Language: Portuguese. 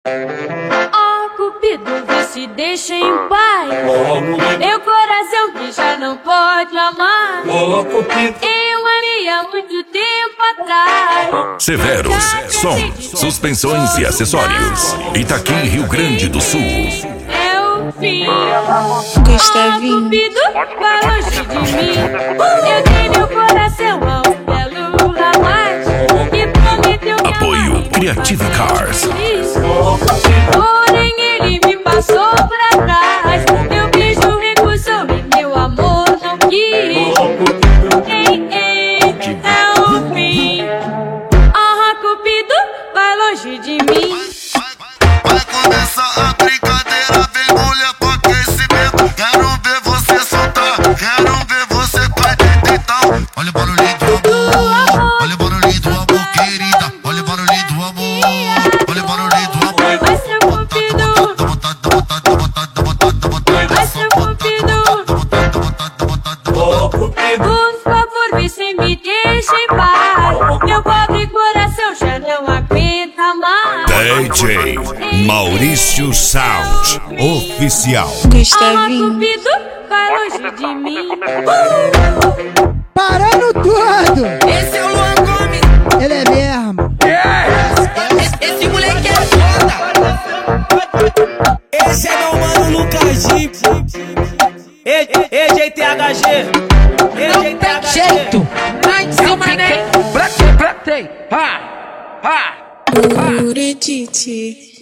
Ó Cupido, vê se deixa em paz. Meu coração que já não pode amar. Eu amei há muito tempo atrás. Severos, som, suspensões e acessórios. Itaqui, Rio Grande do Sul. É o fim. Gustavinho. Ó Cupido, vai longe de mim. Eu dei meu coração a um belo rapaz que prometeu me Apoio amar. Creative Cars. Porém ele me passou pra trás. Meu beijo recusou e meu amor não quis. Ei, ei, é o fim. Ah, Cupido, vai longe de mim. Vai começar a brincadeira, vem mulher pro aquecimento. Quero ver você soltar, quero ver você vai deitar. Olha o barulhinho do amor, olha o barulhinho do amor, querida. Olha o barulhinho do amor, olha o barulhinho do amor. Vai ser Cupido, vai ser Cupido. Por favor, vê se me deixa em paz. Meu pobre coração já não aguenta mais. DJ Maurício Sound Oficial. Ah, Gustavinho. Cupido, vai longe de mim. Parando tudo! Esse é o Luan Gomes. Ele é mesmo! Esse moleque é foda. Esse é meu mano Lucas Jeep. EGTHG. Jeito. Lá em cima, né? Platei. Ha. Uretite.